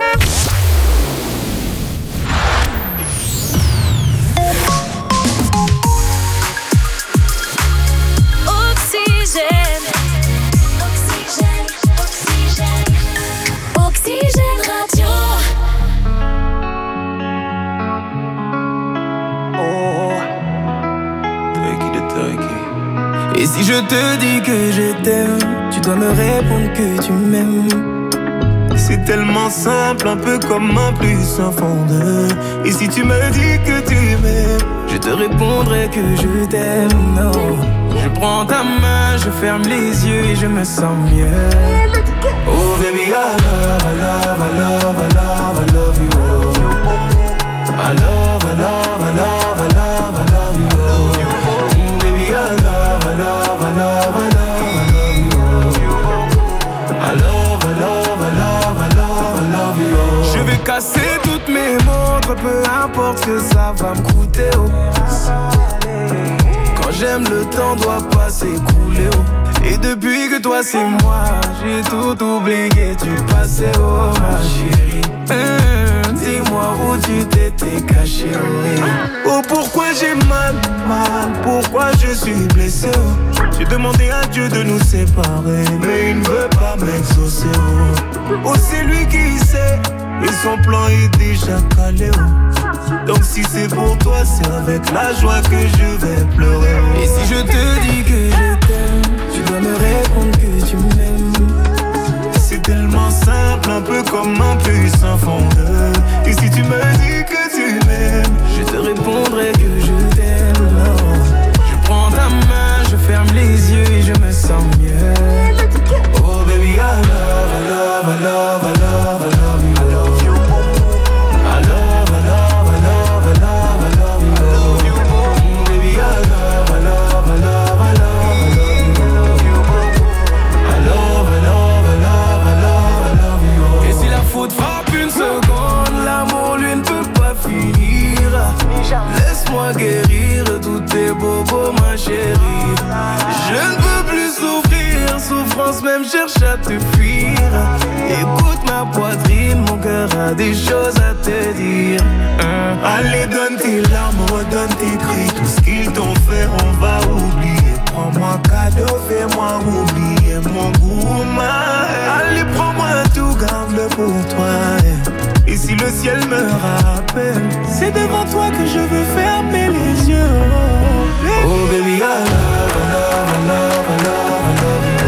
Oxygène. Oxygène, oxygène. Oxygène Radio. Oh, turkey de turkey. Et si je te dis que je t'aime, tu dois me répondre que tu m'aimes. C'est tellement simple, un peu comme un plus un fond de. Et si tu me dis que tu m'aimes, je te répondrai que je t'aime, non. Je prends ta main, je ferme les yeux et je me sens mieux. Oh baby, I love, I love, I love, I love, I love you. I love, I love, I love, I love, I love you. Mm, baby, I love, I love, I love, I love, I love you. I love, I love, I love, I love, I love you. Je vais casser toutes mes montres, peu importe ce que ça va me coûter. Oh. Quand j'aime, le temps doit pas s'écouler. Oh. Et depuis que toi c'est moi, j'ai tout oublié, tu passais, oh ma chérie. Mmh, dis-moi où tu t'étais caché, oui. Oh pourquoi j'ai mal, mal, pourquoi je suis blessé, oh. J'ai demandé à Dieu de nous séparer, mais il ne veut pas m'exaucer, oh. Oh c'est lui qui sait, et son plan est déjà calé, oh. Donc si c'est pour toi, c'est avec la joie que je vais pleurer, oh. Et si je te dis que je t'aime, tu dois me répondre que tu m'aimes. C'est tellement simple, un peu comme un plus un fondeur. Et si tu me dis que tu m'aimes, je te répondrai que je t'aime, non. Je prends ta main, je ferme les yeux et je me sens mieux. Oh baby, I love, I love, I love, I love, I love you. I love you. I love, I love, I love, I love, I love you. Mm, baby, I love, I love, I love, I love. Faute frappe une seconde, l'amour lui ne peut pas finir. Laisse-moi guérir tous tes bobos ma chérie. Je ne peux plus souffrir, souffrance même cherche à te fuir. Écoute ma poitrine, mon cœur a des choses à te dire. hein. Allez donne tes larmes, donne tes cris, tout ce qu'ils t'ont fait on va oublier. Prends-moi cadeau, fais-moi oublier mon goût, ma. Allez prends-moi tout, garde-le pour toi. Et si le ciel me rappelle, c'est devant toi que je veux fermer les yeux. Oh baby, I love, I love, I love, I love, I love you.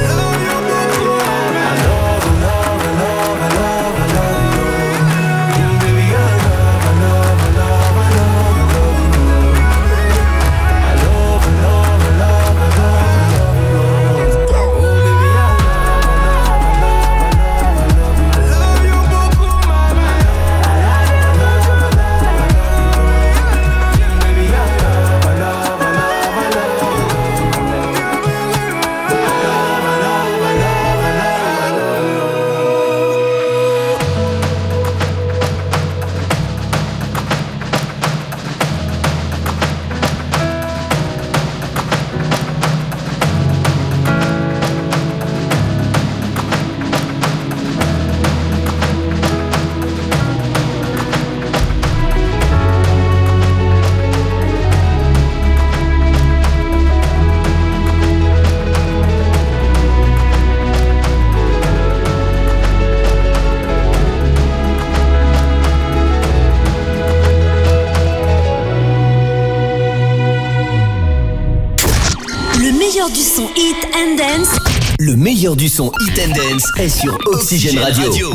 Du son Hit and Dance. Le meilleur du son Hit and Dance est sur Oxygène Radio. Radio.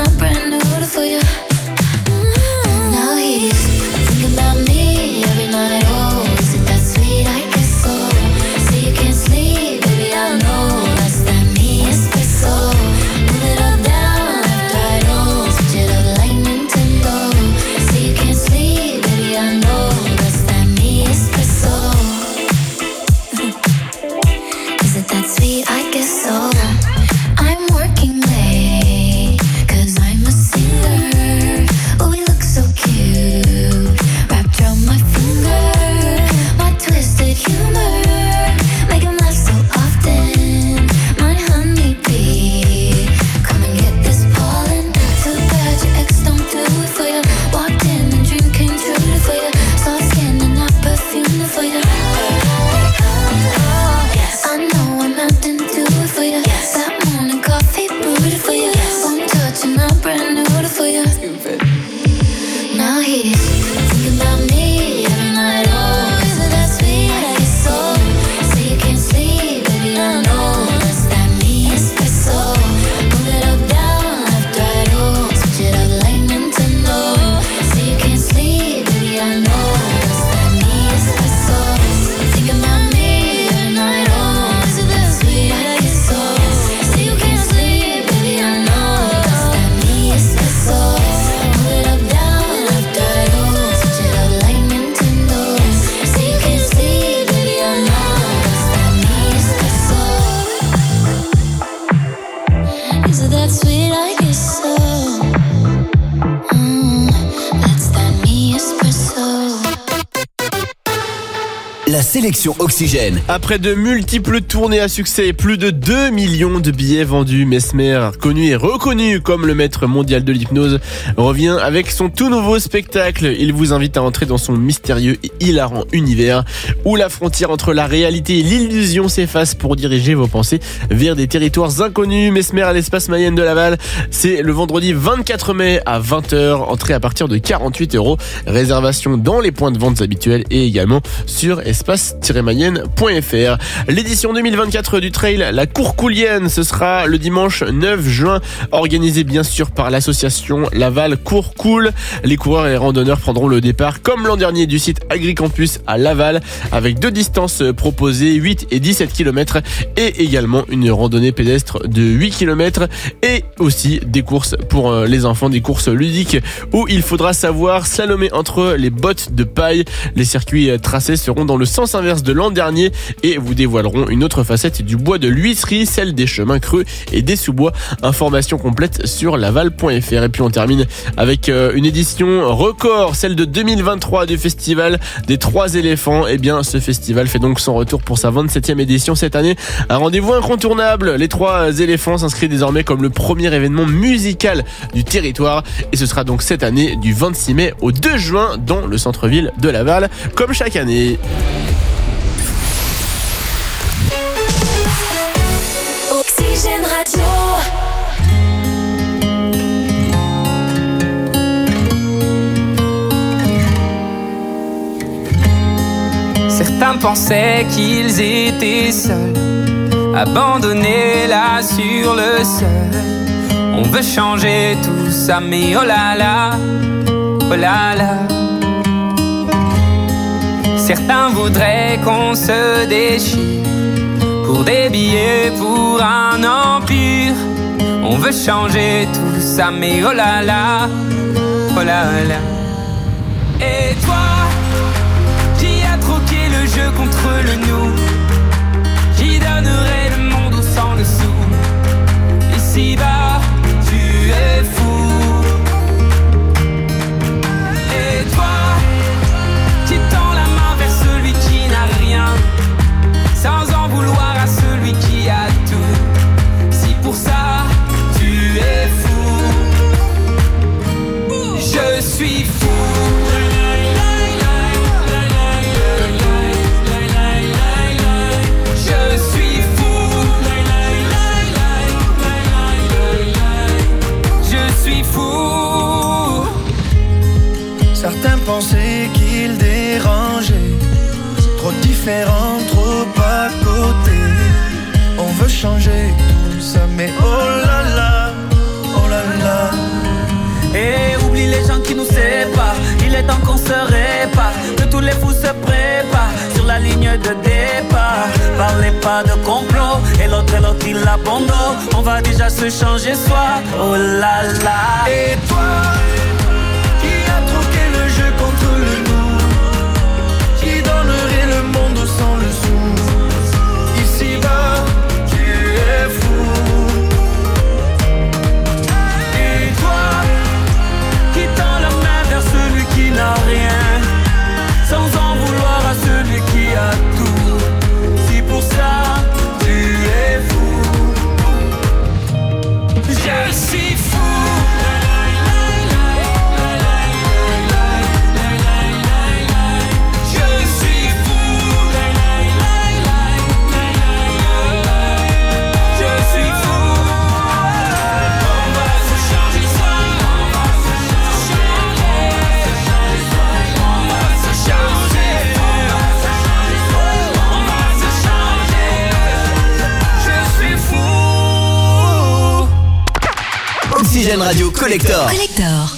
Every night la sélection Oxygène. Après de multiples tournées à succès et plus de deux millions de billets vendus, Mesmer, connu et reconnu comme le maître mondial de l'hypnose, revient avec son tout nouveau spectacle. Il vous invite à entrer dans son mystérieux et hilarant univers où la frontière entre la réalité et l'illusion s'efface pour diriger vos pensées vers des territoires inconnus. Mesmer à l'espace Mayenne de Laval, c'est le vendredi vingt-quatre mai à vingt heures, entrée à partir de quarante-huit euros, réservation dans les points de vente habituels et également sur espace tiret mayenne point f r. L'édition deux mille vingt-quatre du trail La Courcoulienne, ce sera le dimanche neuf juin, organisé bien sûr par l'association Laval Cours Cool. Les coureurs et les randonneurs prendront le départ comme l'an dernier du site Agricampus à Laval avec deux distances proposées, huit et dix-sept kilomètres, et également une randonnée pédestre de huit kilomètres et aussi des courses pour les enfants, des courses ludiques où il faudra savoir slalomer entre les bottes de paille. Les circuits tracés seront dans le sens inverse de l'an dernier et vous dévoileront une autre facette du bois de l'huisserie, celle des chemins creux et des sous-bois. Information complète sur laval point f r. Et puis on termine avec une édition record, celle de deux mille vingt-trois du festival des Trois Éléphants. Et bien ce festival fait donc son retour pour sa vingt-septième édition cette année. Un rendez-vous incontournable. Les Trois Éléphants s'inscrit désormais comme le premier événement musical du territoire et ce sera donc cette année du vingt-six mai au deux juin dans le centre-ville de Laval, comme chaque année. Oxygène Radio. Certains pensaient qu'ils étaient seuls, abandonnés là sur le sol. On veut changer tout ça, mais oh là là, oh là là. Certains voudraient qu'on se déchire pour des billets, pour un empire. On veut changer tout ça, mais oh là là, oh là là. Et toi, qui a troqué le jeu contre le nous, qui donnerait le monde au sang dessous. Ici-bas, tu es fou. Et toi, qui tend la main vers celui qui n'a rien, sans en vouloir à celui qui a tout. Si pour ça, tu es fou, je suis fou. Certains pensaient qu'ils dérangeaient, trop différents, trop à côté. On veut changer tout ça, mais oh là là, oh là là. Et oublie les gens qui nous séparent, il est temps qu'on se répare, que tous les fous se préparent sur la ligne de départ. Parlez pas de complot, et l'autre et l'autre il abandonne. On va déjà se changer soi, oh là là. Et toi, contre le nous, qui donnerait le monde sans le sou. Ici-bas, tu es fou. Et toi, qui tend la main vers celui qui n'a rien, sans en vouloir à celui qui a tout. Si pour ça, tu es fou, je suis fou. Oxygène Radio Collector. Collector.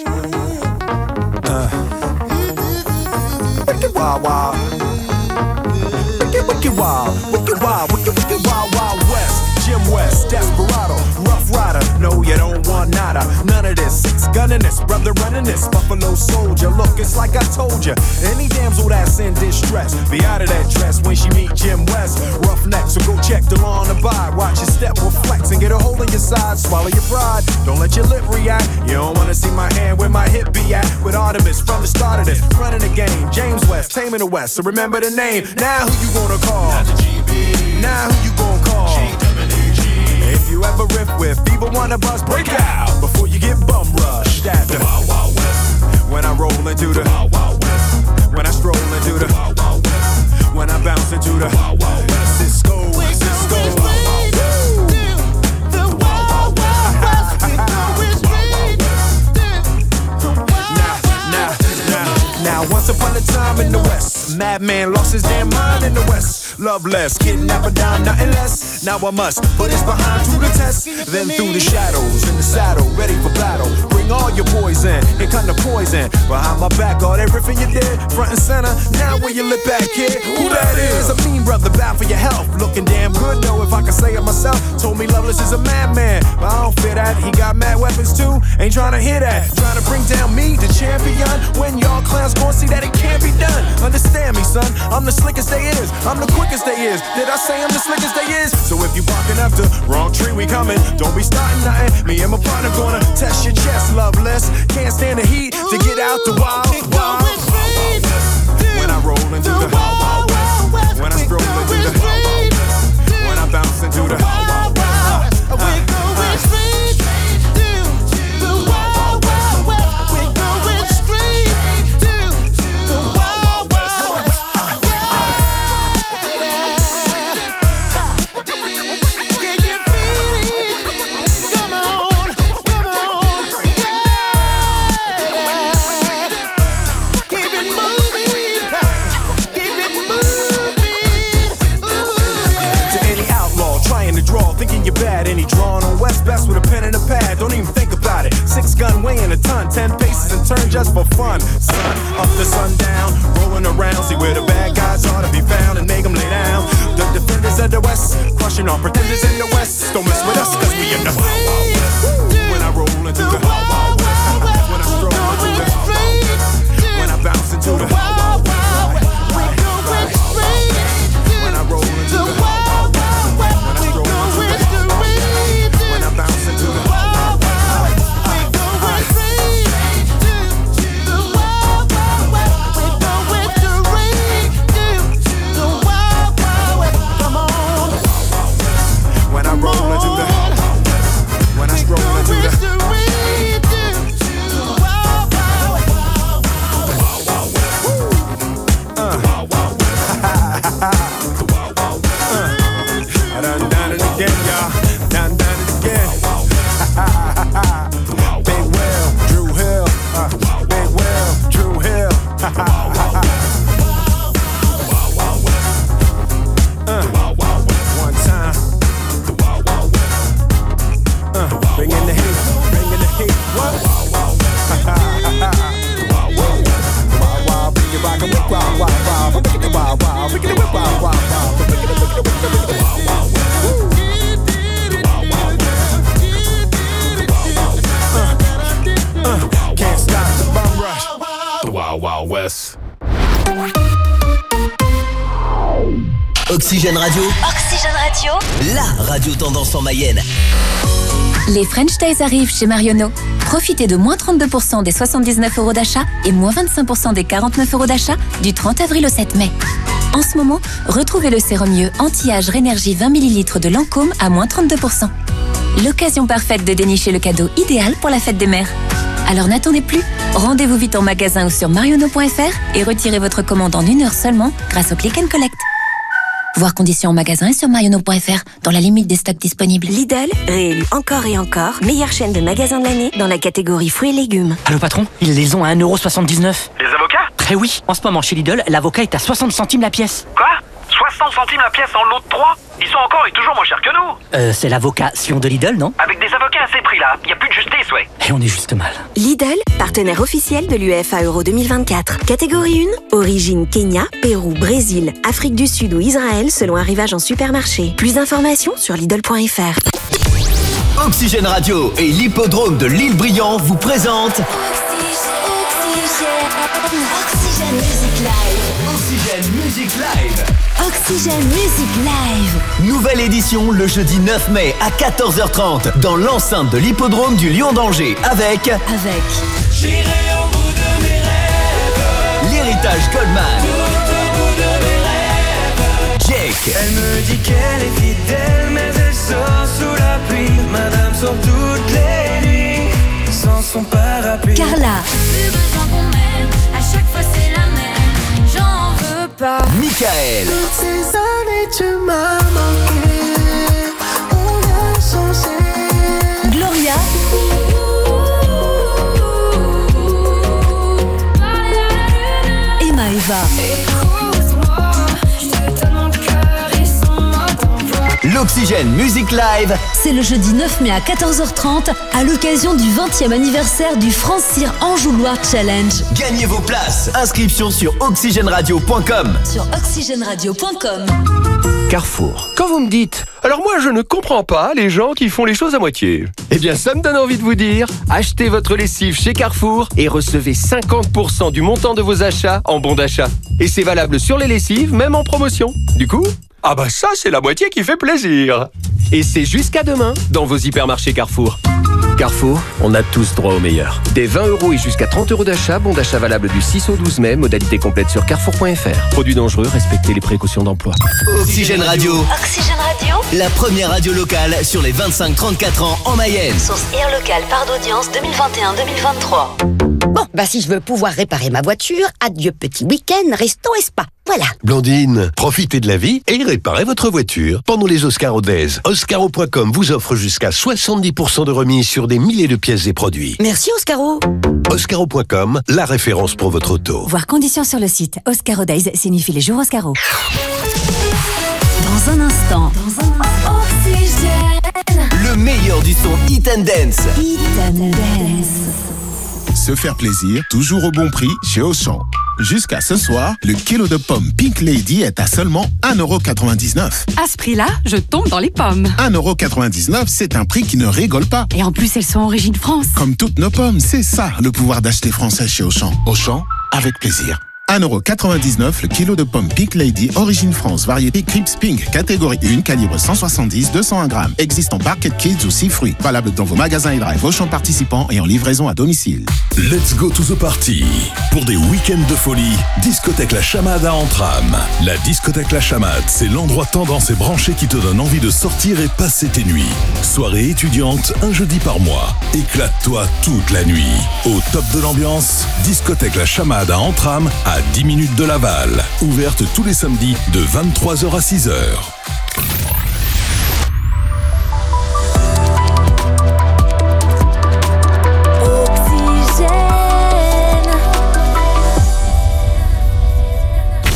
Uh. Wicked wild, wild. Wicked, wicked wild. Wicked wild, wicked, wicked wild, wild west. Jim West, Desperado, Rough Rider. No, you don't want nada. None of this. Six gun gunning this, brother running this. Buffalo soldier, look, it's like I told you. Any damsel that's in distress, be out of that dress when she meet Jim West. Roughneck, so go check the law and abide. Watch your step will flex and get a hold in your side. Swallow your pride, don't let your lip react. You don't wanna see my hand where my hip be at. With Artemis from the start of this, running the game. James West, taming the West, so remember the name. Now who you gonna call? Not the G B. Now who you gonna call? G W G. If you ever riff with fever wanna bust, break out before you get bum rushed at the Wild Wild West. When I roll into the Wild Wild West. When I stroll into the Wild Wild West. When I bounce into the Wild Wild West. Cisco, Cisco. Now, once upon a time in the West, madman lost his damn mind in the West. Love less, kidnapper down, nothing less. Now I must put his behind to the test. Then through the shadows, in the saddle, ready for battle. Bring all your poison, here come the poison. Behind my back, all that riffing you did, front and center. Now where you lip at, kid? Who that is? A mean brother, bad for your health. Looking damn good though, if I can say it myself. Told me Loveless is a madman, but I don't fit that. He got mad weapons too, ain't trying to hear that. Trying to bring down me, the champion. When y'all clowns gon' see that it can't be done. Understand me, son, I'm the slickest they is. I'm the quickest they is. Did I say I'm the slickest they is? So if you barking up the wrong tree, we coming. Don't be starting nothing. Me and my partner gonna test your chest, Loveless. Can't stand the heat to get out the wild, wild, wild west. When I roll into the wild, wild west. When I stroll into the wild, wild west. When I bounce into the wild, wild west. We're going straight to the wild, wild west. We're going straight to the wild, wild west. Can you feel it? Come on, come on, yeah. Keep it moving, keep it moving. Ooh. To any outlaw trying to draw, thinking you're bad, any drawing on West best with a pen and a pad. Don't even think about it. Six gun weighing a ton, ten paces and turn just for fun. Sun up to sundown, rolling around, see where the bad guys are to be found and make them lay down. The defenders of the West, crushing all pretenders in the West. Don't mess with us, cause we in the Wild Wild West. When I roll into the Wild Wild West. When I stroll into the Wild Wild West. When I bounce into the Wild Wild West. We're going straight. When I roll into the Wild Wild West. When I stroll into the Wild Wild West. When I bounce into the Wild Wild West. We're going straight to the Wild Wild West. We're going straight to the Wild Wild West. Come on. When I roll into the Wild Wild West. When I stroll into the Wild Wild West. Uh. I done done it again, y'all. Done done it again. Big Will, Drew Hill. Uh, Big Will, Drew Hill. uh, one time. Uh, bring in the heat, bring in the heat. What? Wow, wow, bring it rock and whip, wow, wow, wow. Bring it wow, wow, bring it whip, wow, wow, wow. Bring it, bring it, bring it, bring it, wow, wow. Uh, can't stop the bum rush. The Wild Wild West. Oxygène Radio. Oxygène Radio. La radio tendance en Mayenne. Les French Days arrivent chez Marionneau. Profitez de moins trente-deux pour cent des soixante-dix-neuf euros d'achat et moins vingt-cinq pour cent des quarante-neuf euros d'achat du trente avril au sept mai. En ce moment, retrouvez le sérum mieux anti-âge Rénergie vingt millilitres de Lancôme à moins trente-deux pour cent. L'occasion parfaite de dénicher le cadeau idéal pour la fête des mères. Alors n'attendez plus, rendez-vous vite en magasin ou sur marionneau point f r et retirez votre commande en une heure seulement grâce au Click and Collect. Voir conditions en magasin et sur marionneau point f r dans la limite des stocks disponibles. Lidl, réélu encore et encore, meilleure chaîne de magasins de l'année dans la catégorie fruits et légumes. Allô patron, ils les ont à un euro soixante-dix-neuf. Les avocats ? Eh oui, en ce moment chez Lidl, l'avocat est à soixante centimes la pièce. Quoi ? soixante centimes la pièce en lot de trois ? Ils sont encore et toujours moins chers que nous. Euh, c'est l'avocat Sion de Lidl, non ? Avec des avocats à ces prix-là, il n'y a plus de justice, ouais. Et on est juste mal. Lidl, partenaire officiel de l'U E F A Euro deux mille vingt-quatre. Catégorie un, origine Kenya, Pérou, Brésil, Afrique du Sud ou Israël selon arrivage en supermarché. Plus d'informations sur Lidl point f r. Oxygène Radio et l'hippodrome de l'Île Briand vous présentent Oxygène Music Live. Oxygène Music Live. Oxygène Music Live. Nouvelle édition le jeudi neuf mai à quatorze heures trente dans l'enceinte de l'hippodrome du Lion d'Angers avec Avec J'irai au bout de mes rêves. l'héritage Goldman, Tout au bout de mes rêves. Jake. Elle me dit qu'elle est fidèle, mais elle sort sous la pluie. Madame sort toutes les nuits sans son parapluie. Carla. Plus besoin qu'on m'aime, à chaque fois c'est la même. J'en veux pas. Michael. Toutes ces années tu m'as manqué. On a changé. Gloria. Et Maëva. Écoute-moi, je te donne mon cœur et sans mot d'envoi. L'Oxygène Music Live, C'est le jeudi neuf mai à quatorze heures trente à l'occasion du vingtième anniversaire du France Cyr Anjou Loire Challenge. gagnez vos places. Inscription sur oxygène radio point com. Sur oxygène radio point com. Carrefour. Quand vous me dites « Alors moi je ne comprends pas les gens qui font les choses à moitié », eh bien ça me donne envie de vous dire « Achetez votre lessive chez Carrefour et recevez cinquante pour cent du montant de vos achats en bon d'achat. Et c'est valable sur les lessives, même en promotion. Du coup, ah bah ça c'est la moitié qui fait plaisir. Et c'est jusqu'à demain dans vos hypermarchés Carrefour. Carrefour, on a tous droit au meilleur. Des vingt euros et jusqu'à trente euros d'achat, bon d'achat valable du six au douze mai, modalité complète sur carrefour point f r. Produits dangereux, respectez les précautions d'emploi. Oxygène Radio, Oxygène Radio. la première radio locale sur les vingt-cinq trente-quatre ans en Mayenne. Source Air Local, part d'audience deux mille vingt et un deux mille vingt-trois. Bon, bah si je veux pouvoir réparer ma voiture, adieu petit week-end, resto et spa. Voilà. Blandine, profitez de la vie et réparez votre voiture pendant les Oscaro Days. Oscaro point com vous offre jusqu'à soixante-dix pour cent de remise sur des milliers de pièces et produits. Merci Oscaro. Oscaro point com, la référence pour votre auto. Voir conditions sur le site. Oscaro Days signifie les jours Oscaro. Dans un instant, dans un Oxygène. Le meilleur du son Hit and Dance. Hit and Dance. Se faire plaisir, toujours au bon prix chez Auchan. Jusqu'à ce soir, le kilo de pommes Pink Lady est à seulement un euro quatre-vingt-dix-neuf. À ce prix-là, je tombe dans les pommes. un euro quatre-vingt-dix-neuf, c'est un prix qui ne rigole pas. Et en plus, elles sont origine France. Comme toutes nos pommes, c'est ça le pouvoir d'acheter français chez Auchan. Auchan, avec plaisir. un euro quatre-vingt-dix-neuf le kilo de pommes Pink Lady, origine France, variété Crips Pink, catégorie un, calibre cent soixante-dix, deux cent un grammes. Existe en Barquet Kids ou six fruits. Valable dans vos magasins et drive Auchan participants et en livraison à domicile. Let's go to the party. Pour des week-ends de folie, discothèque La Chamade à Antram. La discothèque La Chamade, c'est l'endroit tendance et branché qui te donne envie de sortir et passer tes nuits. Soirée étudiante, un jeudi par mois. Éclate-toi toute la nuit. Au top de l'ambiance, discothèque La Chamade à Antram, à dix minutes de Laval. Ouverte tous les samedis de vingt-trois heures à six heures.